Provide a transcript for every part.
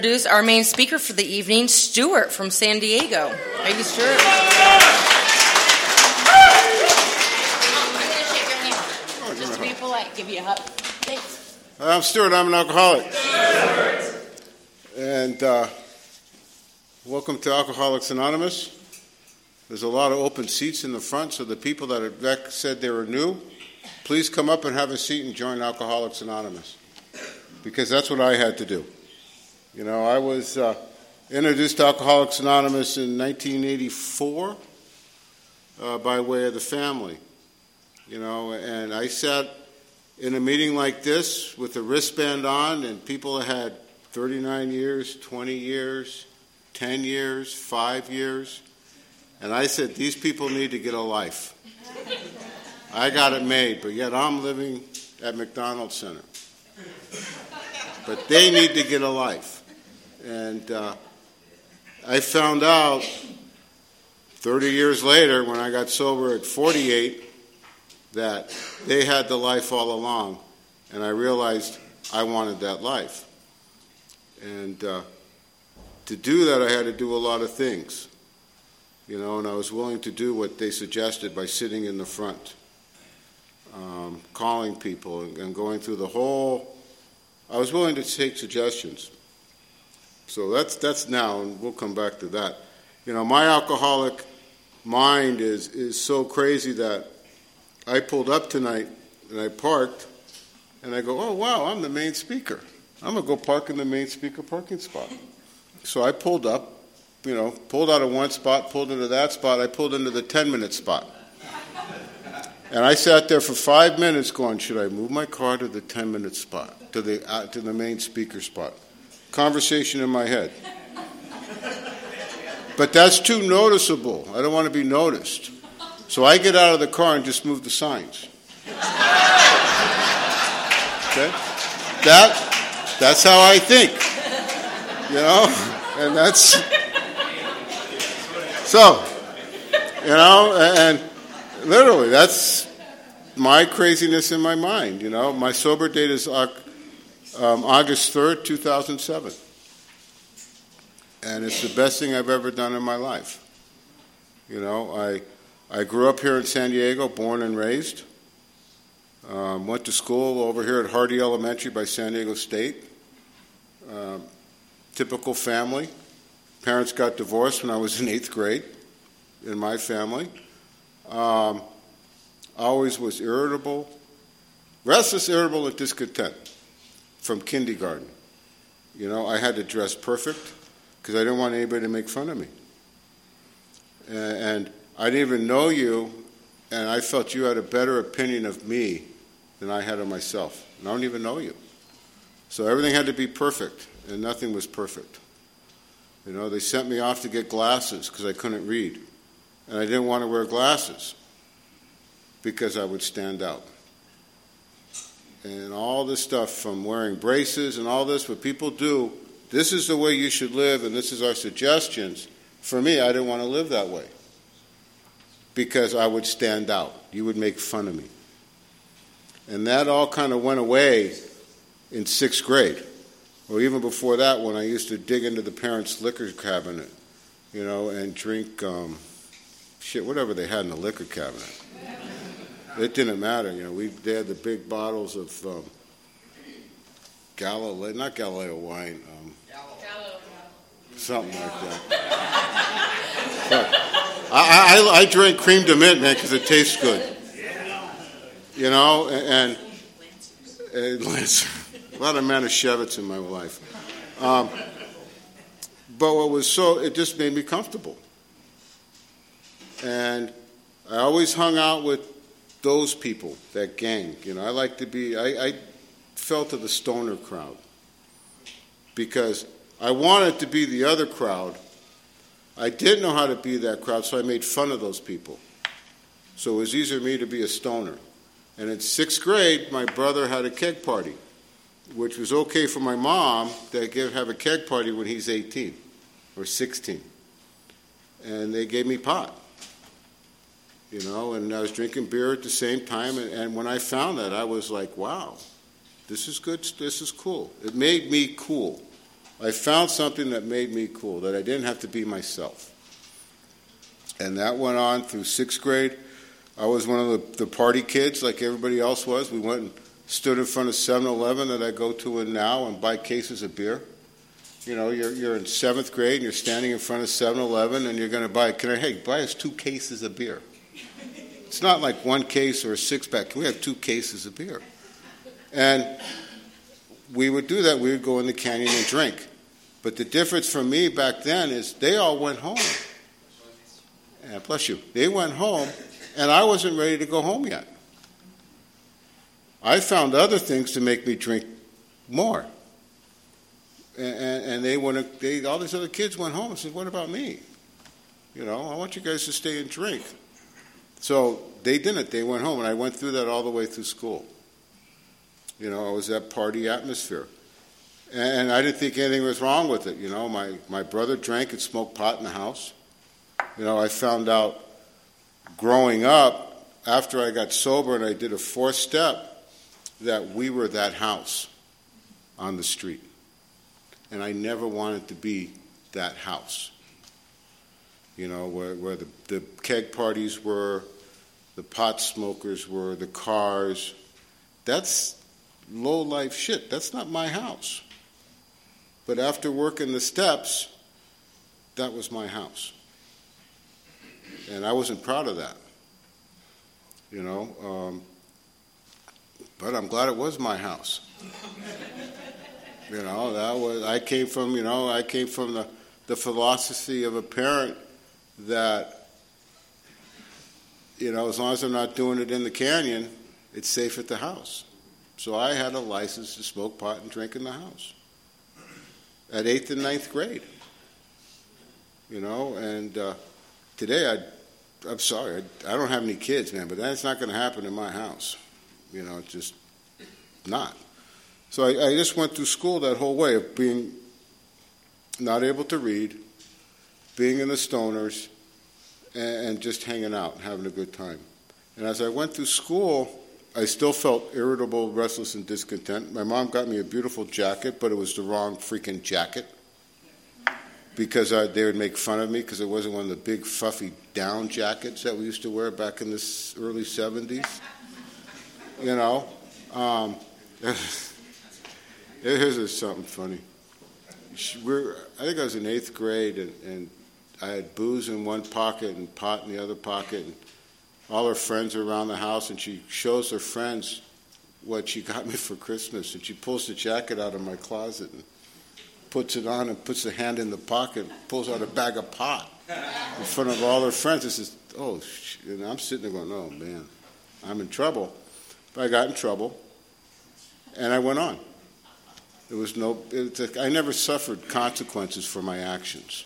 Introduce our main speaker for the evening, Stuart from San Diego. Hey, Stuart. Just to be polite, give you a hug. Thanks. I'm Stuart. I'm an alcoholic. And welcome to Alcoholics Anonymous. There's a lot of open seats in the front, so the people that have said they were new, please come up and have a seat and join Alcoholics Anonymous, because that's what I had to do. You know, I was introduced to Alcoholics Anonymous in 1984 by way of the family. You know, and I sat in a meeting like this with a wristband on, and people had 39 years, 20 years, 10 years, 5 years. And I said, these people need to get a life. I got it made, but yet I'm living at McDonald's Center. But they need to get a life. And I found out 30 years later, when I got sober at 48, that they had the life all along. And I realized I wanted that life. And to do that, I had to do a lot of things. You know, and I was willing to do what they suggested by sitting in the front, calling people and going through the whole. I was willing to take suggestions. So that's now, and we'll come back to that. You know, my alcoholic mind is so crazy that I pulled up tonight and I parked, and I go, oh, wow, I'm the main speaker. I'm going to go park in the main speaker parking spot. So I pulled up, you know, pulled out of one spot, pulled into that spot. I pulled into the 10-minute spot. And I sat there for 5 minutes going, should I move my car to the 10-minute spot, to the main speaker spot? Conversation in my head. But that's too noticeable. I don't want to be noticed. So I get out of the car and just move the signs. Okay? That's how I think. You know? And that's... So, you know, and literally, that's my craziness in my mind, you know. My sober date is August 3rd, 2007. And it's the best thing I've ever done in my life. You know, I grew up here in San Diego, born and raised. Went to school over here at Hardy Elementary by San Diego State. Typical family. Parents got divorced when I was in 8th grade in my family. Always was irritable, restless, irritable, and discontent from kindergarten. You know, I had to dress perfect because I didn't want anybody to make fun of me. And I didn't even know you, and I felt you had a better opinion of me than I had of myself. And I don't even know you. So everything had to be perfect, and nothing was perfect. You know, they sent me off to get glasses because I couldn't read. And I didn't want to wear glasses because I would stand out. And all this stuff from wearing braces and all this, what people do, this is the way you should live and this is our suggestions. For me, I didn't want to live that way because I would stand out. You would make fun of me. And that all kind of went away in 6th grade. Or even before that, when I used to dig into the parents' liquor cabinet, you know, and drink whatever they had in the liquor cabinet. It didn't matter, you know. They had the big bottles of Galileo wine, something like that. But I drank cream de mint, man, because it tastes good. You know, and Lancer. A lot of Manischewitz in my life. But it just made me comfortable. And I always hung out with those people, that gang. You know, I fell to the stoner crowd because I wanted to be the other crowd. I didn't know how to be that crowd, so I made fun of those people. So it was easier for me to be a stoner. And in 6th grade, my brother had a keg party, which was okay for my mom to have a keg party when he's 18 or 16. And they gave me pot, you know, and I was drinking beer at the same time. And when I found that, I was like, wow, this is good, this is cool. It made me cool. I found something that made me cool, that I didn't have to be myself. And that went on through 6th grade. I was one of the party kids like everybody else was. We went and stood in front of 7-Eleven that I go to in now and buy cases of beer. You know, you're in 7th grade and you're standing in front of 7-Eleven and you're going to buy, buy us 2 cases of beer. It's not like 1 case or a 6-pack. Can we have 2 cases of beer? And we would do that. We would go in the canyon and drink. But the difference for me back then is they all went home. And bless you. They went home, and I wasn't ready to go home yet. I found other things to make me drink more. And all these other kids went home and said, what about me? You know, I want you guys to stay and drink. So they didn't. They went home, and I went through that all the way through school. You know, I was that party atmosphere. And I didn't think anything was wrong with it. You know, my brother drank and smoked pot in the house. You know, I found out growing up, after I got sober and I did a 4th step, that we were that house on the street. And I never wanted to be that house. You know, where the keg parties were, the pot smokers were, the cars. That's low-life shit. That's not my house. But after working the steps, that was my house. And I wasn't proud of that, you know. But I'm glad it was my house. You know, I came from the philosophy of a parent that, you know, as long as I'm not doing it in the canyon, it's safe at the house. So I had a license to smoke pot and drink in the house at 8th and 9th grade. You know, and today I'm sorry, I don't have any kids, man, but that's not going to happen in my house. You know, it's just not. So I just went through school that whole way of being not able to read, being in the stoners, and just hanging out and having a good time. And as I went through school, I still felt irritable, restless, and discontent. My mom got me a beautiful jacket, but it was the wrong freaking jacket. Because they would make fun of me because it wasn't one of the big fluffy down jackets that we used to wear back in the early 70s. You know, here's something funny. I think I was in 8th grade, and I had booze in one pocket and pot in the other pocket, and all her friends are around the house, and she shows her friends what she got me for Christmas, and she pulls the jacket out of my closet and puts it on and puts the hand in the pocket, pulls out a bag of pot in front of all her friends and says, oh, and I'm sitting there going, oh, man, I'm in trouble. But I got in trouble, and I went on. I never suffered consequences for my actions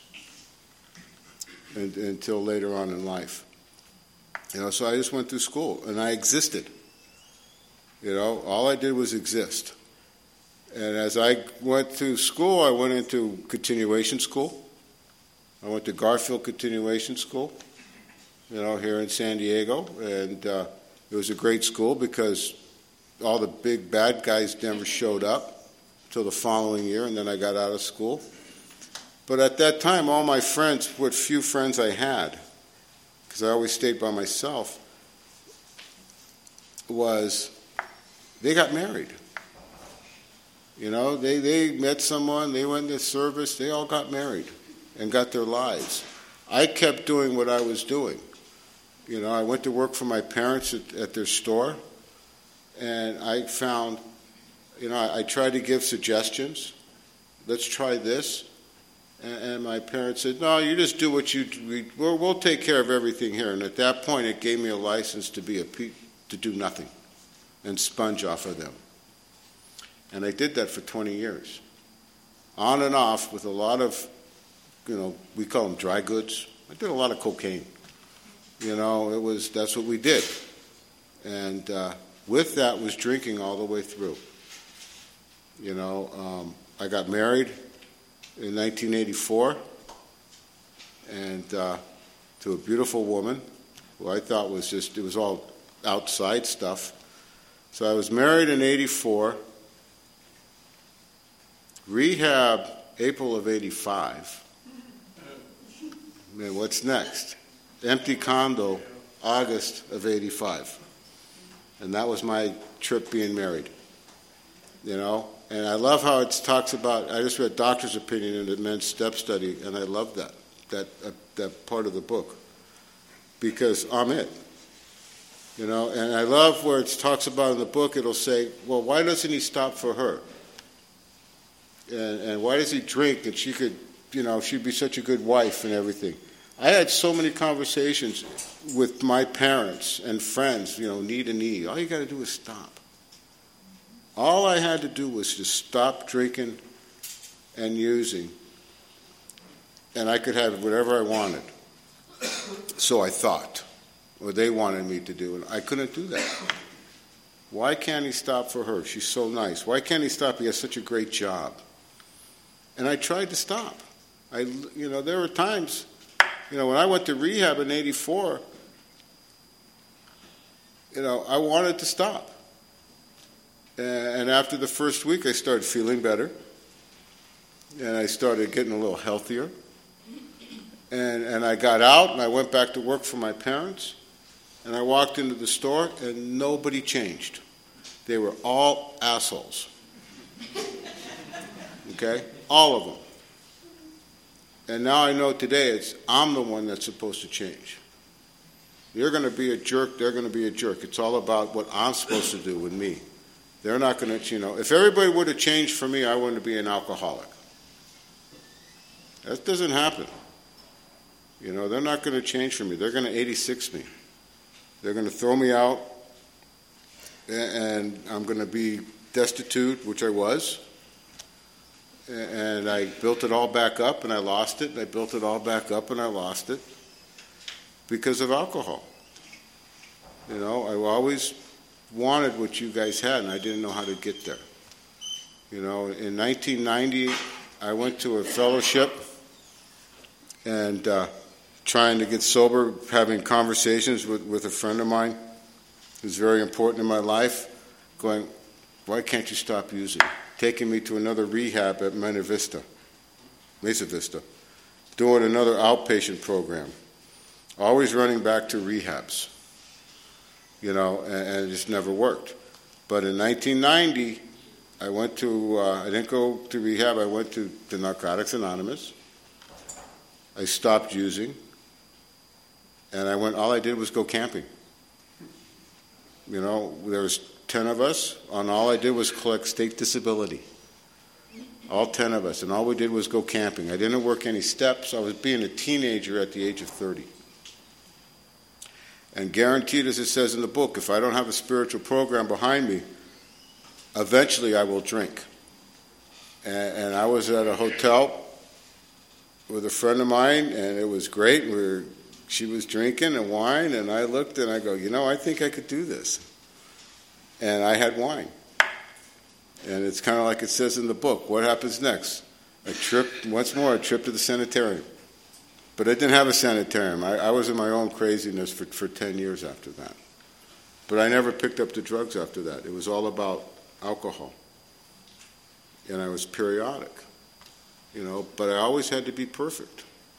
until later on in life. You know, so I just went through school, and I existed. You know, all I did was exist. And as I went through school, I went into continuation school. I went to Garfield Continuation School, you know, here in San Diego. And it was a great school because all the big bad guys never showed up until the following year, and then I got out of school. But at that time, all my friends, what few friends I had, because I always stayed by myself, they got married. You know, they met someone, they went to service, they all got married and got their lives. I kept doing what I was doing. You know, I went to work for my parents at their store, and I found, you know, I tried to give suggestions. Let's try this. And my parents said, no, you just do what we'll take care of everything here. And at that point, it gave me a license to do nothing and sponge off of them. And I did that for 20 years, on and off with a lot of, you know, we call them dry goods. I did a lot of cocaine. You know, that's what we did. And with that was drinking all the way through. You know, I got married in 1984 and to a beautiful woman who I thought it was all outside stuff. So I was married in 84. Rehab April of 85. And what's next? Empty condo, August of 85. And that was my trip being married. You know? And I love how it talks about, I just read Doctor's Opinion in the Men's Step Study, and I love that part of the book. Because I'm it. You know, and I love where it talks about in the book, it'll say, well, why doesn't he stop for her? And why does he drink? And she could, you know, she'd be such a good wife and everything. I had so many conversations with my parents and friends, you know, knee to knee. All you got to do is stop. All I had to do was just stop drinking and using, and I could have whatever I wanted. So I thought, or they wanted me to do, and I couldn't do that. Why can't he stop for her? She's so nice. Why can't he stop? He has such a great job. And I tried to stop. There were times, when I went to rehab in 84, I wanted to stop. And after the first week, I started feeling better. And I started getting a little healthier. And I got out, and I went back to work for my parents. And I walked into the store, and nobody changed. They were all assholes. Okay? All of them. And now I know today I'm the one that's supposed to change. You're going to be a jerk, they're going to be a jerk. It's all about what I'm supposed to do with me. They're not going to, if everybody would have changed for me, I wouldn't be an alcoholic. That doesn't happen. They're not going to change for me. They're going to 86 me. They're going to throw me out, and I'm going to be destitute, which I was. And I built it all back up, and I lost it. And I built it all back up, and I lost it because of alcohol. I always wanted what you guys had, and I didn't know how to get there. In 1990, I went to a fellowship and trying to get sober, having conversations with a friend of mine who's very important in my life, going, why can't you stop using? Taking me to another rehab at Mesa Vista, doing another outpatient program, always running back to rehabs, and it just never worked. But in 1990, I didn't go to rehab, I went to Narcotics Anonymous. I stopped using, and all I did was go camping. There was 10 of us, and all I did was collect state disability. All 10 of us, and all we did was go camping. I didn't work any steps. I was being a teenager at the age of 30. And guaranteed, as it says in the book, if I don't have a spiritual program behind me, eventually I will drink. And I was at a hotel with a friend of mine, and it was great. She was drinking and wine, and I looked and I go, I think I could do this. And I had wine. And it's kind of like it says in the book, what happens next? A trip to the sanitarium. But I didn't have a sanitarium. I was in my own craziness for 10 years after that. But I never picked up the drugs after that. It was all about alcohol. And I was periodic. But I always had to be perfect.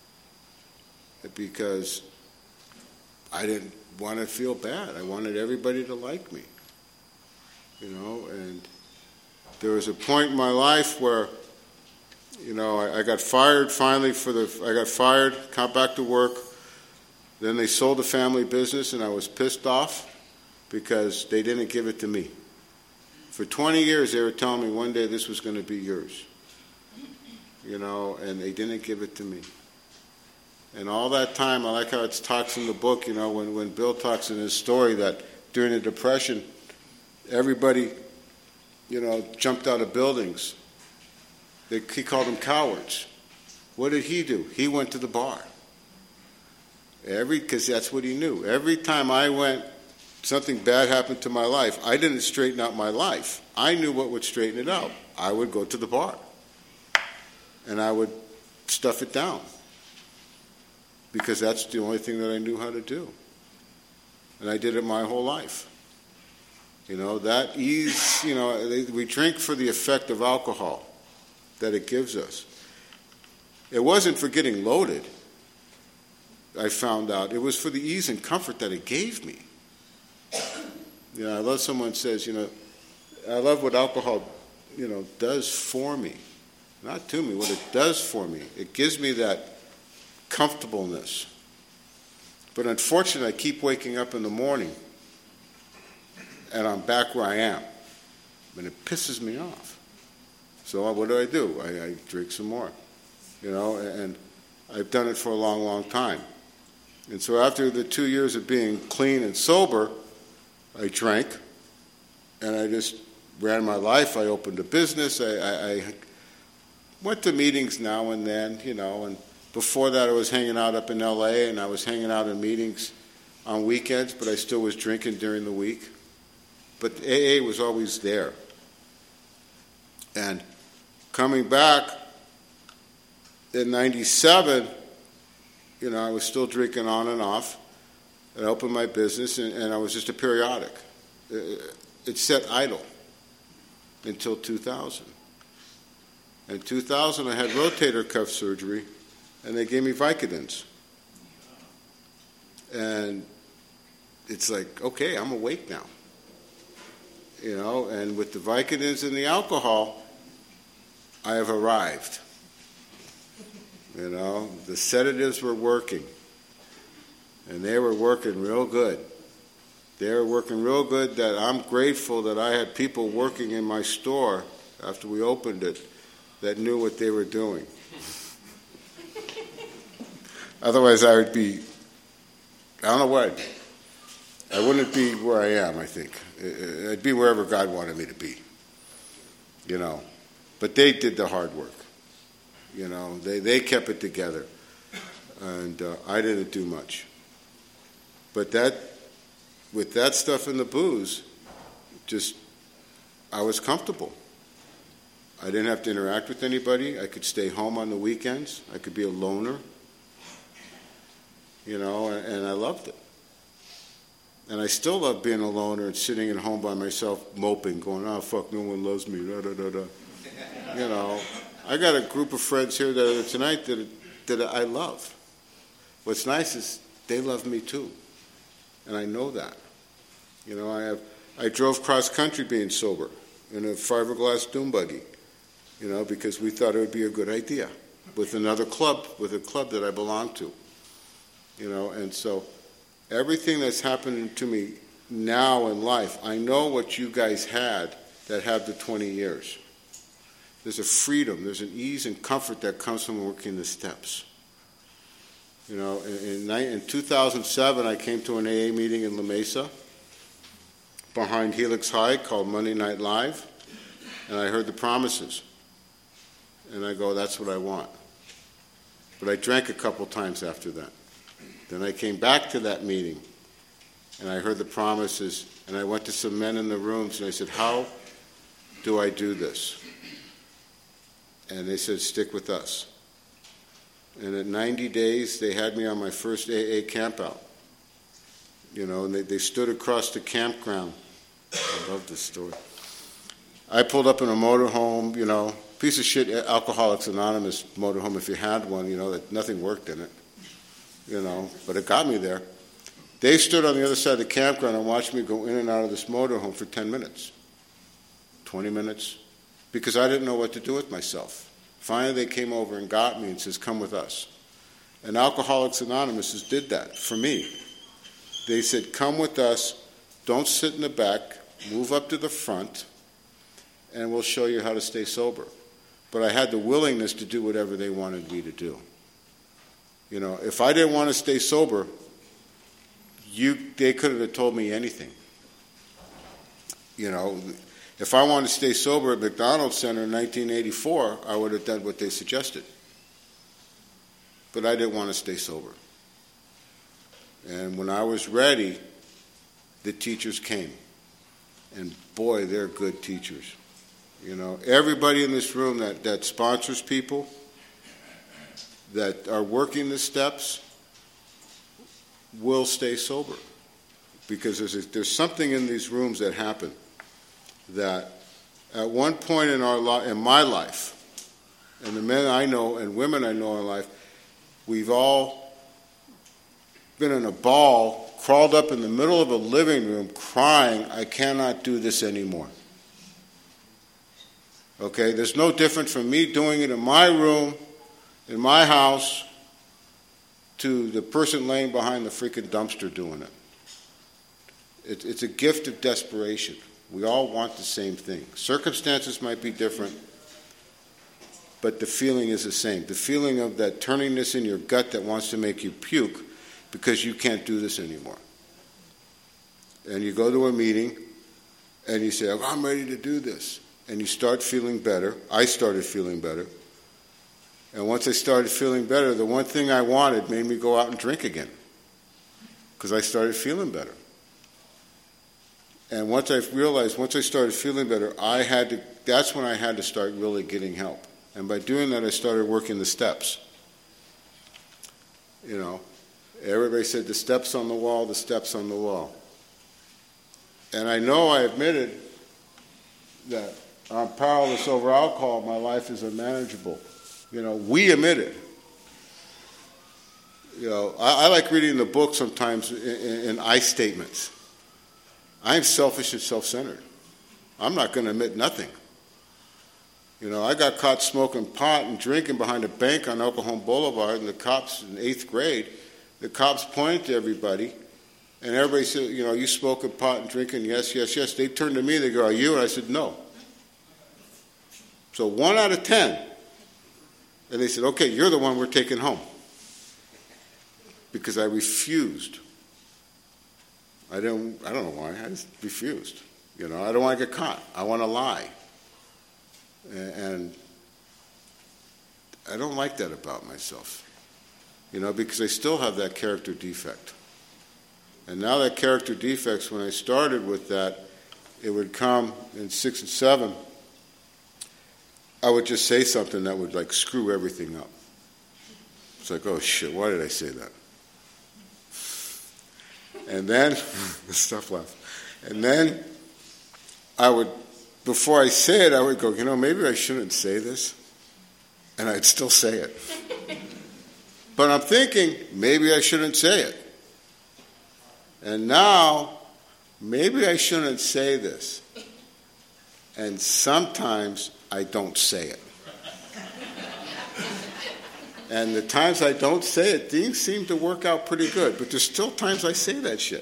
Because I didn't want to feel bad. I wanted everybody to like me. And there was a point in my life where, I got fired finally I got fired, got back to work. Then they sold the family business, and I was pissed off because they didn't give it to me. For 20 years, they were telling me one day this was going to be yours. And they didn't give it to me. And all that time, I like how it talks in the book, when Bill talks in his story that during the Depression, everybody, jumped out of buildings. He called them cowards. What did he do? He went to the bar. Because that's what he knew. Every time something bad happened to my life, I didn't straighten out my life. I knew what would straighten it out. I would go to the bar. And I would stuff it down. Because that's the only thing that I knew how to do. And I did it my whole life. That ease, we drink for the effect of alcohol that it gives us. It wasn't for getting loaded, I found out. It was for the ease and comfort that it gave me. I love someone says, I love what alcohol, does for me. Not to me, what it does for me. It gives me that comfortableness. But unfortunately, I keep waking up in the morning and I'm back where I am. And it pisses me off. So what do? I drink some more. And I've done it for a long, long time. And so after the 2 years of being clean and sober, I drank, and I just ran my life. I opened a business. I went to meetings now and then, and before that I was hanging out up in L.A., and I was hanging out in meetings on weekends, but I still was drinking during the week. But AA was always there. And coming back in 97, I was still drinking on and off. I opened my business, and I was just a periodic. It sat idle until 2000. In 2000, I had rotator cuff surgery, and they gave me Vicodins. And it's like, okay, I'm awake now. And with the Vicodins and the alcohol, I have arrived. The sedatives were working. And they were working real good. They were working real good that I'm grateful that I had people working in my store after we opened it that knew what they were doing. Otherwise, I would be, I don't know what, I wouldn't be where I am, I think. I'd be wherever God wanted me to be. But they did the hard work. They kept it together. And I didn't do much. But with that stuff in the booze, I was comfortable. I didn't have to interact with anybody. I could stay home on the weekends. I could be a loner. And I loved it. And I still love being a loner and sitting at home by myself moping, going, oh, fuck, no one loves me, I got a group of friends here tonight that I love. What's nice is they love me too. And I know that. I drove cross country being sober in a fiberglass dune buggy, because we thought it would be a good idea with a club that I belong to, and so everything that's happening to me now in life, I know what you guys had that have the 20 years. There's a freedom, there's an ease and comfort that comes from working the steps. In 2007, I came to an AA meeting in La Mesa behind Helix High called Monday Night Live, and I heard the promises. And I go, that's what I want. But I drank a couple times after that. Then I came back to that meeting, and I heard the promises, and I went to some men in the rooms, and I said, how do I do this? And they said, stick with us. And at 90 days, they had me on my first AA campout. And they stood across the campground. I love this story. I pulled up in a motorhome, piece of shit Alcoholics Anonymous motorhome if you had one, that nothing worked in it, but it got me there. They stood on the other side of the campground and watched me go in and out of this motorhome for 10 minutes, 20 minutes, because I didn't know what to do with myself. Finally, they came over and got me and says, come with us. And Alcoholics Anonymous did that for me. They said, come with us, don't sit in the back, move up to the front, and we'll show you how to stay sober. But I had the willingness to do whatever they wanted me to do. If I didn't want to stay sober, they couldn't have told me anything. If I wanted to stay sober at McDonald's Center in 1984, I would have done what they suggested. But I didn't want to stay sober. And when I was ready, the teachers came. And boy, they're good teachers. Everybody in this room that sponsors people, that are working the steps, will stay sober. Because there's something in these rooms that happen that at one point in my life, and the men I know and women I know in life, we've all been in a ball, crawled up in the middle of a living room crying, I cannot do this anymore. Okay, there's no different from me doing it in my room, in my house, to the person laying behind the freaking dumpster doing it. It's a gift of desperation. We all want the same thing. Circumstances might be different, but the feeling is the same. The feeling of that turniness in your gut that wants to make you puke because you can't do this anymore. And you go to a meeting and you say, I'm ready to do this. And you start feeling better. I started feeling better. And once I started feeling better, the one thing I wanted made me go out and drink again because I started feeling better. And once I started feeling better, that's when I had to start really getting help. And by doing that, I started working the steps. You know, everybody said the steps on the wall, the steps on the wall. And I know I admitted that I'm powerless over alcohol, my life is unmanageable. You know, we admit it. You know, I like reading the book sometimes in I statements. I'm selfish and self-centered. I'm not going to admit nothing. You know, I got caught smoking pot and drinking behind a bank on El Cajon Boulevard, and the cops in 8th grade, the cops pointed to everybody, and everybody said, you know, you smoking pot and drinking? Yes, yes, yes. They turned to me, they go, are you? And I said, no. So 1 out of 10. And they said, okay, you're the one we're taking home. Because I refused. I don't know why. I just refused. You know, I don't want to get caught. I want to lie. And I don't like that about myself. You know, because I still have that character defect. And now that character defects, when I started with that, it would come in 6 and 7. I would just say something that would like screw everything up. It's like, oh shit, why did I say that? And then, the stuff left. And then I would, before I say it, I would go, you know, maybe I shouldn't say this. And I'd still say it. But I'm thinking, maybe I shouldn't say it. And now, maybe I shouldn't say this. And sometimes I don't say it. And the times I don't say it, things seem to work out pretty good. But there's still times I say that shit.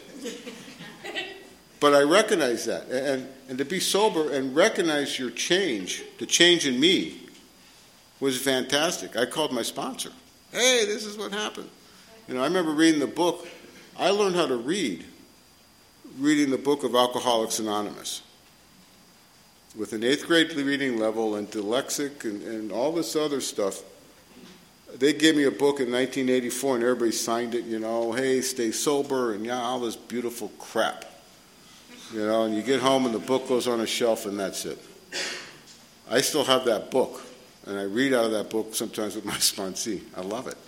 But I recognize that. And to be sober and recognize your change, the change in me, was fantastic. I called my sponsor. Hey, this is what happened. You know, I remember reading the book. I learned how to read, reading the book of Alcoholics Anonymous. With an 8th grade reading level and dyslexic and all this other stuff. They gave me a book in 1984 and everybody signed it, you know, hey, stay sober and yeah, all this beautiful crap. You know, and you get home and the book goes on a shelf and that's it. I still have that book and I read out of that book sometimes with my sponsee. I love it.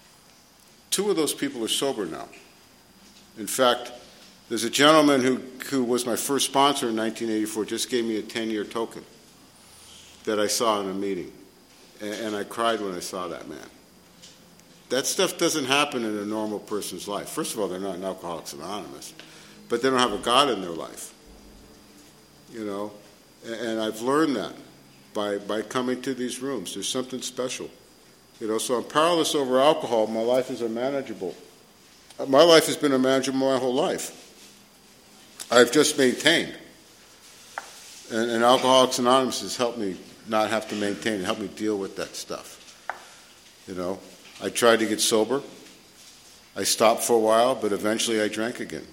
2 of those people are sober now. In fact, there's a gentleman who was my first sponsor in 1984, just gave me a 10-year token that I saw in a meeting. And I cried when I saw that man. That stuff doesn't happen in a normal person's life. First of all, they're not in Alcoholics Anonymous, but they don't have a God in their life. You know, and I've learned that by coming to these rooms. There's something special. You know, so I'm powerless over alcohol. My life is unmanageable. My life has been unmanageable my whole life. I've just maintained. And Alcoholics Anonymous has helped me not have to maintain and help me deal with that stuff. You know, I tried to get sober. I stopped for a while, but eventually I drank again,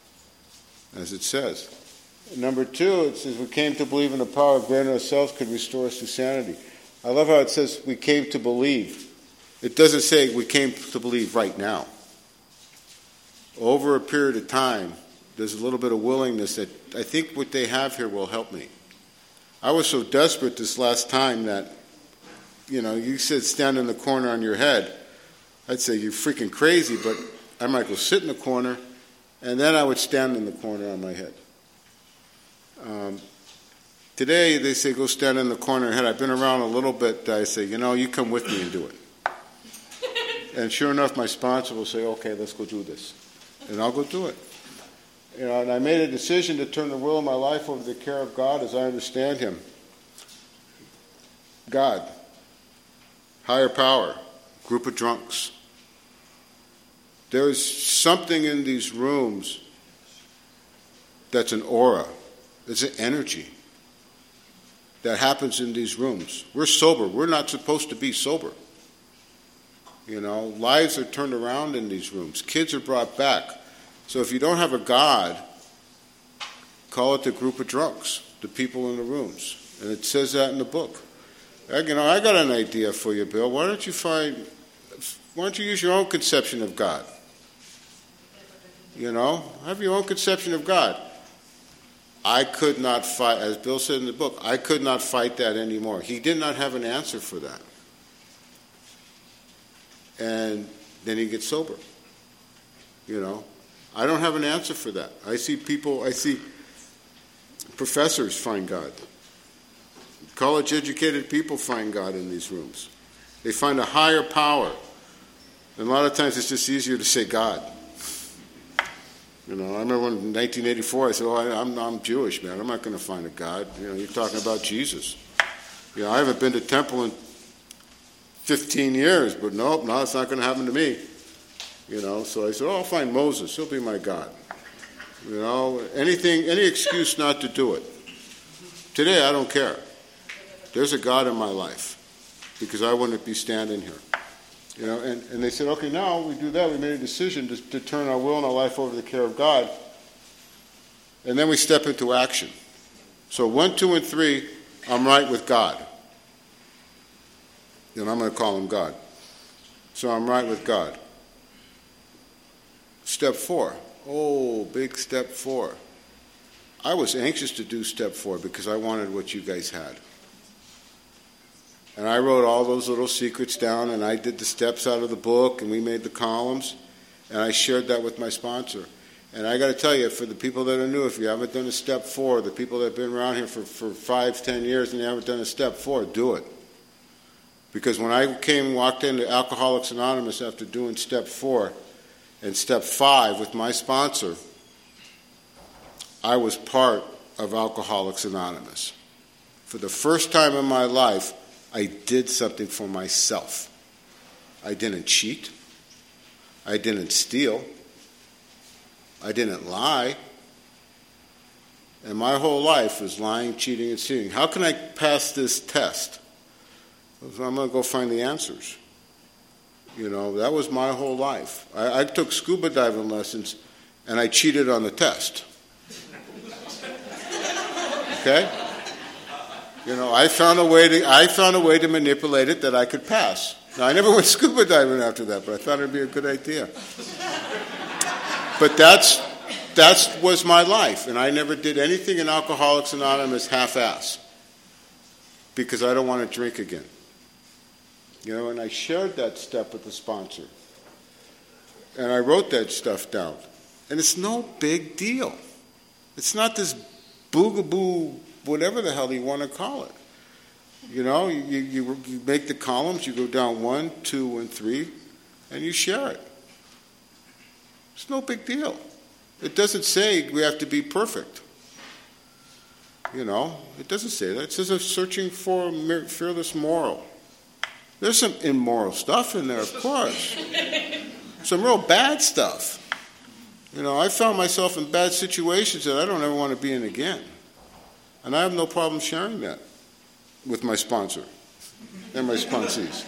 as it says. Number 2, it says, we came to believe in the power of greater ourselves could restore us to sanity. I love how it says, we came to believe. It doesn't say we came to believe right now. Over a period of time, there's a little bit of willingness that I think what they have here will help me. I was so desperate this last time that, you know, you said stand in the corner on your head. I'd say you're freaking crazy, but I might go sit in the corner, and then I would stand in the corner on my head. Today, they say, go stand in the corner and head. I've been around a little bit. I say, you come with me and do it. And sure enough, my sponsor will say, okay, let's go do this. And I'll go do it. And I made a decision to turn the will of my life over to the care of God as I understand Him. God, higher power, group of drunks. There is something in these rooms that's an aura. It's an energy that happens in these rooms. We're sober. We're not supposed to be sober. Lives are turned around in these rooms. Kids are brought back. So if you don't have a God, call it the group of drunks, the people in the rooms. And it says that in the book. I got an idea for you, Bill. Why don't you use your own conception of God? Have your own conception of God. I could not fight, as Bill said in the book, I could not fight that anymore. He did not have an answer for that. And then he gets sober. I don't have an answer for that. I see professors find God. College-educated people find God in these rooms. They find a higher power. And a lot of times it's just easier to say God. I remember when in 1984 I said, I'm Jewish, man. I'm not going to find a God. You're talking about Jesus. I haven't been to temple in 15 years, but no, it's not going to happen to me. So I said, I'll find Moses. He'll be my God. Any excuse not to do it. Today, I don't care. There's a God in my life because I wouldn't be standing here. And they said, okay, now we do that. We made a decision to turn our will and our life over to the care of God. And then we step into action. So 1, 2, and 3, I'm right with God. I'm going to call him God. So I'm right with God. Step 4. Oh, big step 4. I was anxious to do step 4 because I wanted what you guys had. And I wrote all those little secrets down, and I did the steps out of the book, and we made the columns, and I shared that with my sponsor. And I got to tell you, for the people that are new, if you haven't done a step 4, the people that have been around here for 5, 10 years and you haven't done a step 4, do it. Because when I walked into Alcoholics Anonymous after doing step 4 and step 5 with my sponsor, I was part of Alcoholics Anonymous. For the first time in my life, I did something for myself. I didn't cheat. I didn't steal. I didn't lie. And my whole life was lying, cheating, and stealing. How can I pass this test? So I'm going to go find the answers. That was my whole life. I took scuba diving lessons, and I cheated on the test. Okay? I found a way to manipulate it that I could pass. Now, I never went scuba diving after that, but I thought it would be a good idea. But that was my life, and I never did anything in Alcoholics Anonymous half-ass because I don't want to drink again. And I shared that step with the sponsor. And I wrote that stuff down. And it's no big deal. It's not this boogaboo, whatever the hell you want to call it. You make the columns, you go down 1, 2, and 3, and you share it. It's no big deal. It doesn't say we have to be perfect. It doesn't say that. It says searching for a fearless moral. There's some immoral stuff in there, of course. Some real bad stuff. I found myself in bad situations that I don't ever want to be in again. And I have no problem sharing that with my sponsor and my sponsees.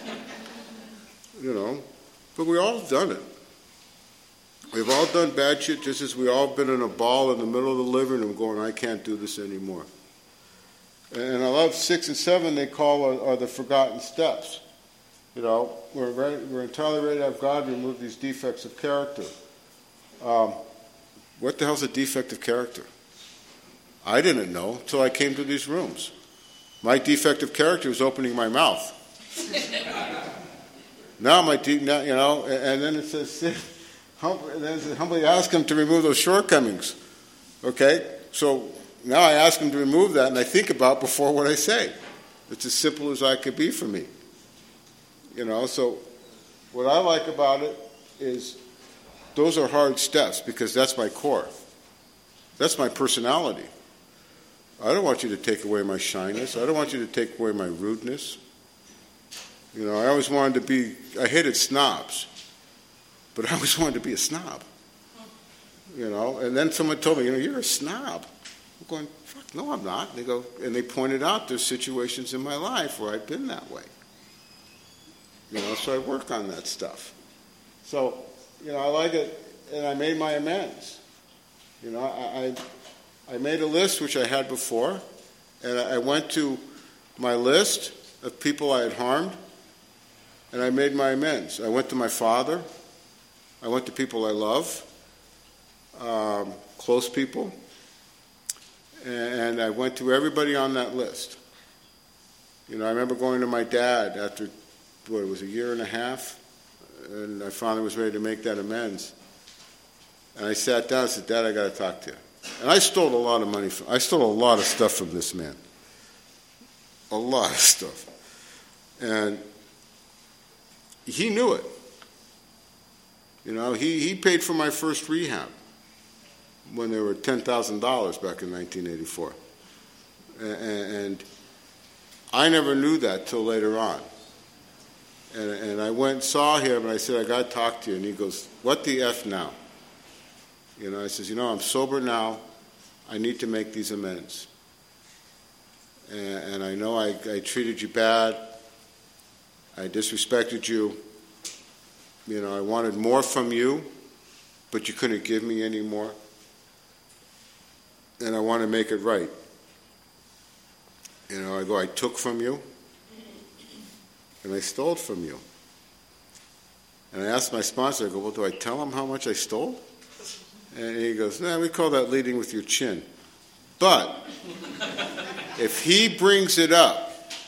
But we all have done it. We've all done bad shit just as we all been in a ball in the middle of the living room going, I can't do this anymore. And I love 6 and 7 they call are the forgotten steps. We're entirely ready to have God remove these defects of character. What the hell's a defect of character? I didn't know until I came to these rooms. My defect of character was opening my mouth. Now and then it says, humbly ask him to remove those shortcomings. Okay? So now I ask him to remove that, and I think about before what I say. It's as simple as I could be for me. So what I like about it is those are hard steps because that's my core. That's my personality. I don't want you to take away my shyness. I don't want you to take away my rudeness. I always wanted to be, I hated snobs, but I always wanted to be a snob. And then someone told me, you're a snob. I'm going, fuck, no, I'm not. They go, and they pointed out there's situations in my life where I've been that way. So I work on that stuff. So, I like it, and I made my amends. I made a list, which I had before, and I went to my list of people I had harmed, and I made my amends. I went to my father. I went to people I love, close people, and I went to everybody on that list. I remember going to my dad after, it was a year and a half, and I finally was ready to make that amends. And I sat down and said, Dad, I got to talk to you. And I stole a lot of money I stole a lot of stuff from this man. A lot of stuff. And he knew it. He paid for my first rehab when they were $10,000 back in 1984. And I never knew that till later on. And I went and saw him, and I said, I got to talk to you. And he goes, what the F now? I says, I'm sober now. I need to make these amends. And I know I treated you bad. I disrespected you. I wanted more from you, but you couldn't give me any more. And I want to make it right. I took from you, and I stole from you. And I asked my sponsor, I go, well, do I tell him how much I stole? And he goes, we call that leading with your chin. But if he brings it up,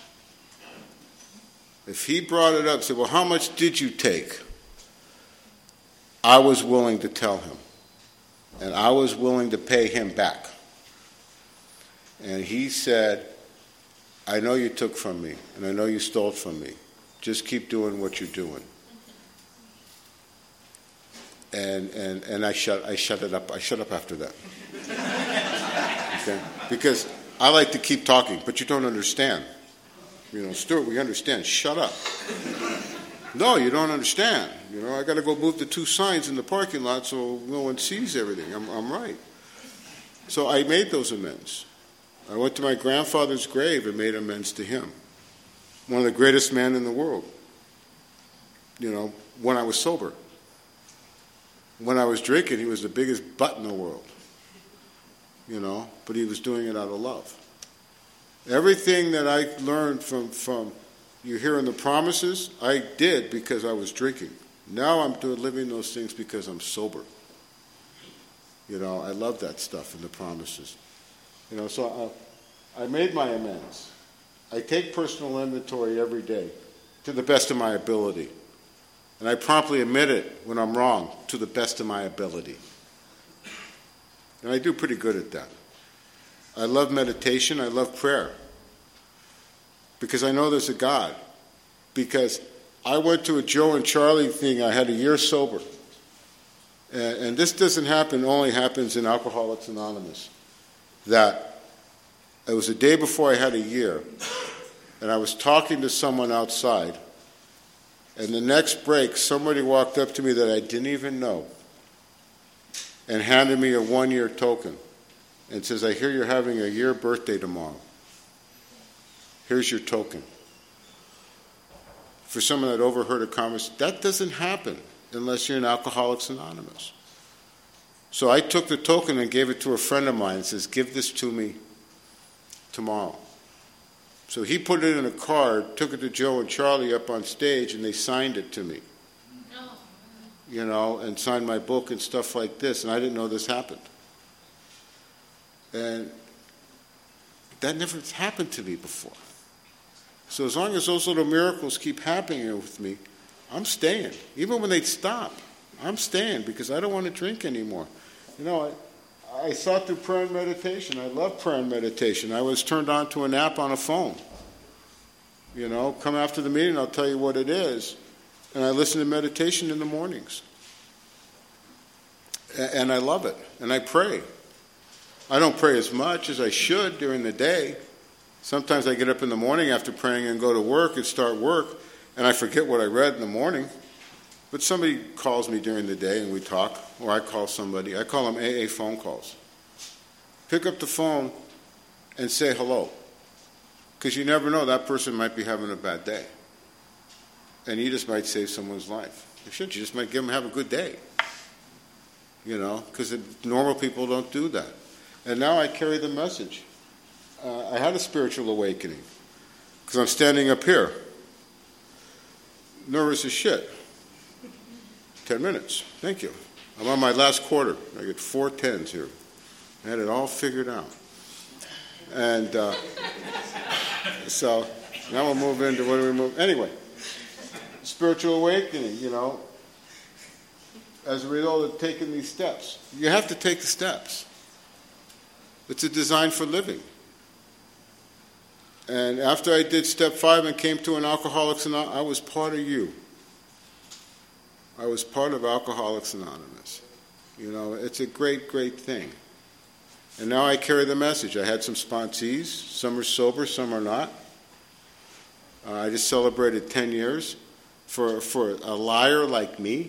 if he brought it up, said, well, how much did you take? I was willing to tell him. And I was willing to pay him back. And he said, I know you took from me, and I know you stole from me. Just keep doing what you're doing. And I shut it up. I shut up after that. Okay? Because I like to keep talking, but you don't understand. Stuart, we understand. Shut up. No, you don't understand. I got to go move the 2 signs in the parking lot so no one sees everything. I'm right. So I made those amends. I went to my grandfather's grave and made amends to him. One of the greatest men in the world. When I was sober. When I was drinking, he was the biggest butt in the world. But he was doing it out of love. Everything that I learned from you hearing the promises, I did because I was drinking. Now I'm living those things because I'm sober. I love that stuff in the promises. So I made my amends. I take personal inventory every day to the best of my ability. And I promptly admit it when I'm wrong to the best of my ability. And I do pretty good at that. I love meditation. I love prayer. Because I know there's a God. Because I went to a Joe and Charlie thing. I had a year sober. And this doesn't happen, only happens in Alcoholics Anonymous. That it was the day before I had a year. And I was talking to someone outside. And the next break, somebody walked up to me that I didn't even know and handed me a 1-year token and says, I hear you're having a year birthday tomorrow. Here's your token. For someone that overheard a conversation, that doesn't happen unless you're in Alcoholics Anonymous. So I took the token and gave it to a friend of mine and says, give this to me tomorrow. So he put it in a card, took it to Joe and Charlie up on stage, and they signed it to me. And signed my book and stuff like this, and I didn't know this happened. And that never happened to me before. So as long as those little miracles keep happening with me, I'm staying. Even when they stop, I'm staying because I don't want to drink anymore. I saw through prayer and meditation. I love prayer and meditation. I was turned on to an app on a phone. You know, come after the meeting, I'll tell you what it is. And I listen to meditation in the mornings. And I love it. And I pray. I don't pray as much as I should during the day. Sometimes I get up in the morning after praying and go to work and start work, and I forget what I read in the morning. But somebody calls me during the day and we talk, or I call somebody. I call them AA phone calls. Pick up the phone and say hello. Because you never know, that person might be having a bad day. And you just might save someone's life. You just might give them have a good day. You know, because normal people don't do that. And now I carry the message. I had a spiritual awakening. Because I'm standing up here. Nervous as shit. 10 minutes. Thank you. I'm on my last quarter. I get 4 tens here. I had it all figured out. And so now we'll move into what do we move? Anyway, spiritual awakening, you know, as a result of taking these steps. You have to take the steps. It's a design for living. And after I did step 5 and came to an Alcoholics Anonymous, I was part of you. I was part of Alcoholics Anonymous. You know, it's a great, great thing. And now I carry the message. I had some sponsees. Some are sober, some are not. I just celebrated 10 years for a liar like me,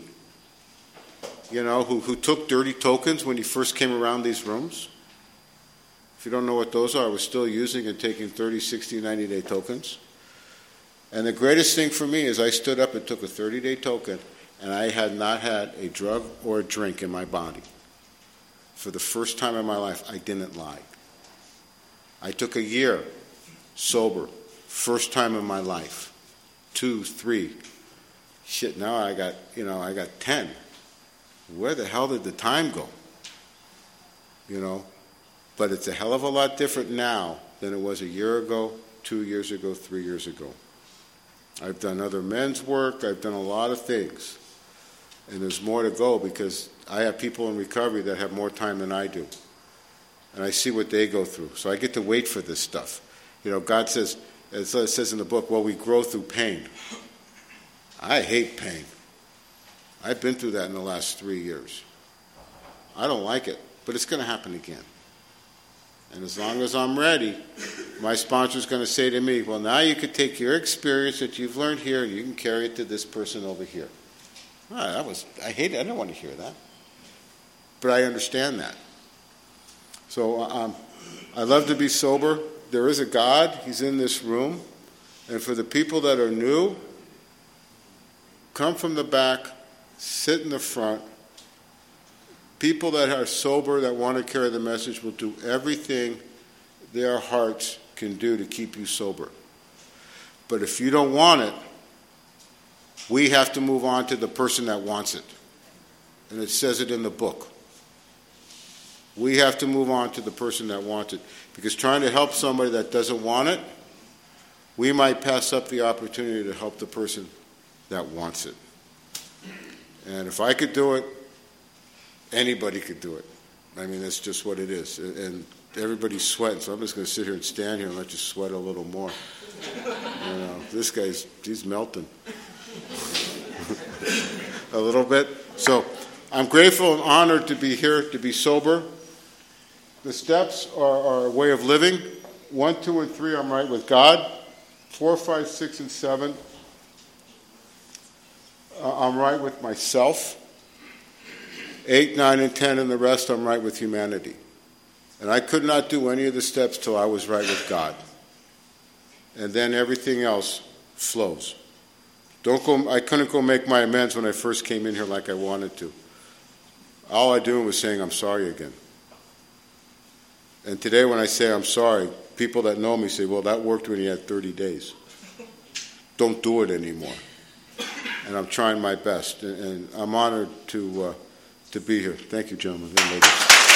you know, who took dirty tokens when he first came around these rooms. If you don't know what those are, I was still using and taking 30, 60, 90-day tokens. And the greatest thing for me is I stood up and took a 30-day token, and I had not had a drug or a drink in my body. For the first time in my life, I didn't lie. I took a year sober, first time in my life. 2, 3. Shit, now I got 10. Where the hell did the time go? You know? But it's a hell of a lot different now than it was a year ago, 2 years ago, 3 years ago. I've done other men's work. I've done a lot of things. And there's more to go because I have people in recovery that have more time than I do. And I see what they go through. So I get to wait for this stuff. You know, God says, as it says in the book, well, we grow through pain. I hate pain. I've been through that in the last 3 years. I don't like it, but it's going to happen again. And as long as I'm ready, my sponsor's going to say to me, well, now you could take your experience that you've learned here and you can carry it to this person over here. I hate it. I don't want to hear that. But I understand that. So I love to be sober. There is a God. He's in this room. And for the people that are new, come from the back, sit in the front. People that are sober, that want to carry the message, will do everything their hearts can do to keep you sober. But if you don't want it, we have to move on to the person that wants it. And it says it in the book. We have to move on to the person that wants it. Because trying to help somebody that doesn't want it, we might pass up the opportunity to help the person that wants it. And if I could do it, anybody could do it. I mean, that's just what it is. And everybody's sweating, so I'm just going to sit here and stand here and let you sweat a little more. You know, this he's melting. A little bit. So I'm grateful and honored to be here, to be sober. The steps are a way of living. 1, 2, and 3, I'm right with God. 4, 5, 6, and 7, I'm right with myself. 8, 9, and 10, and the rest, I'm right with humanity. And I could not do any of the steps till I was right with God. And then everything else flows. I couldn't go make my amends when I first came in here like I wanted to. All I did was saying I'm sorry again. And today when I say I'm sorry, people that know me say, well, that worked when you had 30 days. Don't do it anymore. And I'm trying my best. And I'm honored to be here. Thank you, gentlemen and ladies.